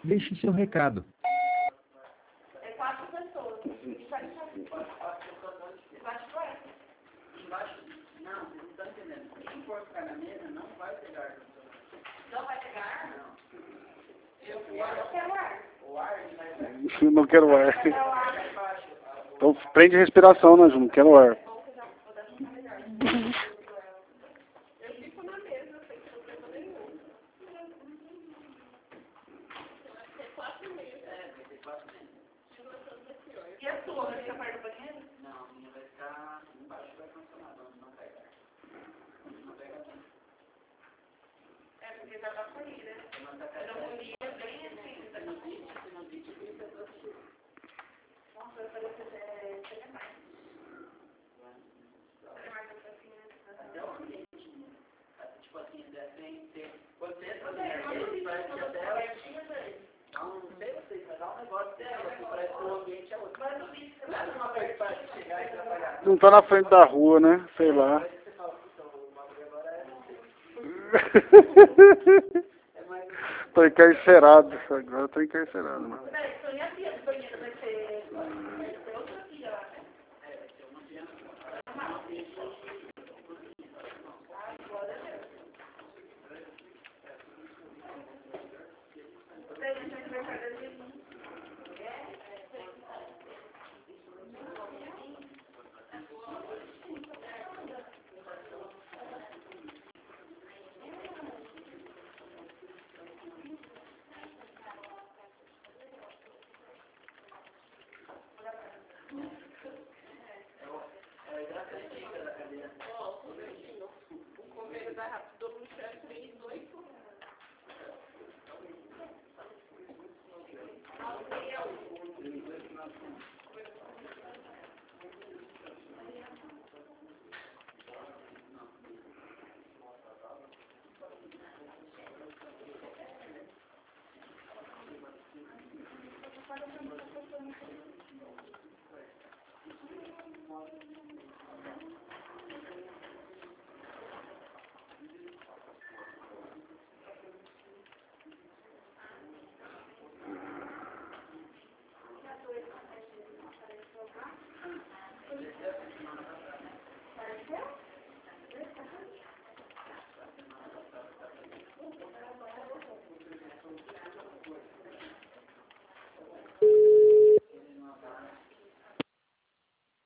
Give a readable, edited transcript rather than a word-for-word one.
Deixe seu recado. É 4 pessoas. Embaixo do ar. Embaixo? Não, vocês não estão entendendo. Quem for ficar na mesa não vai pegar. Não vai pegar? Não. Eu quero ar. O ar ele vai pegar. Não quero ar. Vai pegar o ar lá embaixo. Então prende a respiração, né, Ju? Não quero ar. Eu fico na mesa, sem problema nenhum. Vai ter 4 meses. É, vai ter 4 meses. E a sua? Vai ficar perto do banheiro? Não, a minha vai ficar embaixo do ar-condicionado, não pega. Não pega bem. É, porque tá na folha, né? Eu não podia bem assim, tá no vídeo, nossa, eu falei que seria mais. Seria mais um pouquinho. Até o ambiente. Tipo assim, quando você entra no ambiente, parece que até não sei vocês, mas dá um negócio dela, que parece que o ambiente é outro. Mas não é uma coisa para chegar e trabalhar. Não tá na frente da rua, né? Sei lá. Mas você fala, então, o bagulho agora é mais. Tô encarcerado. Agora eu tô encarcerado, mano. Peraí, então e a pia do banheiro vai ser outra pia lá, né? É, vai ser uma pia. Ah, glória a Deus. Você a gente vai fazer assim. O convênio da Rápido Luxo é 328.